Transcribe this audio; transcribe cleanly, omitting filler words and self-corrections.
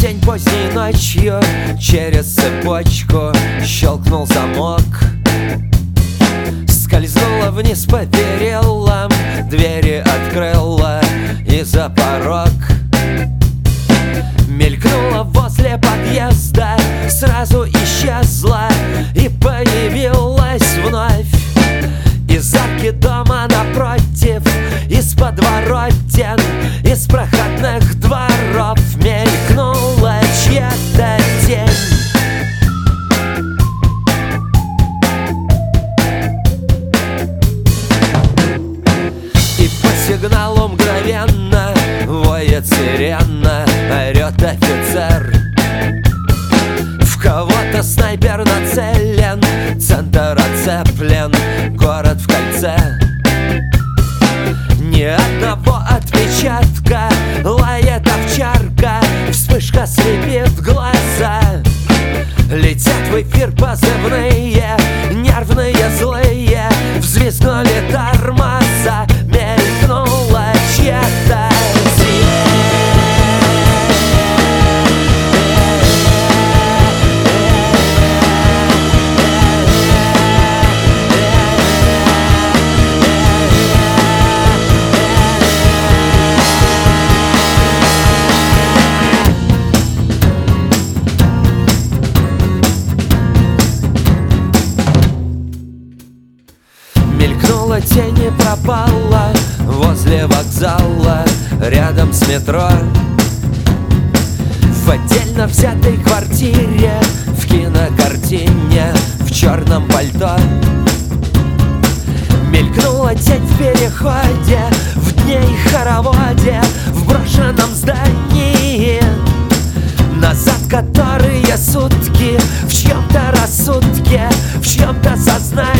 тень поздней ночью, через цепочку щелкнул замок. Скользнула вниз по перилам, двери открыла и за порог. Мелькнула возле подъезда, сразу исчезла и появилась вновь. Из арки дома напротив, из подворотен, из проходных дворов мелькнула чья-то тень. И по сигналу мгновенно воет сирена, орёт офицер. В кого-то снайпер нацелен, центр оцеплен, город в кольце. Ни одного отпечатка, лает овчарка, вспышка слепит глаза. Летят в эфир позывные, нервные, злые, взвизгнули тормоза, мелькнула чья-то тень. Мелькнула тень и пропала возле вокзала, рядом с метро. В отдельно взятой квартире, в кинокартине, в черном пальто. Мелькнула тень в переходе, в дне и хороводе, в брошенном здании, назад которые сутки, в чьем-то рассудке, в чьем-то сознании.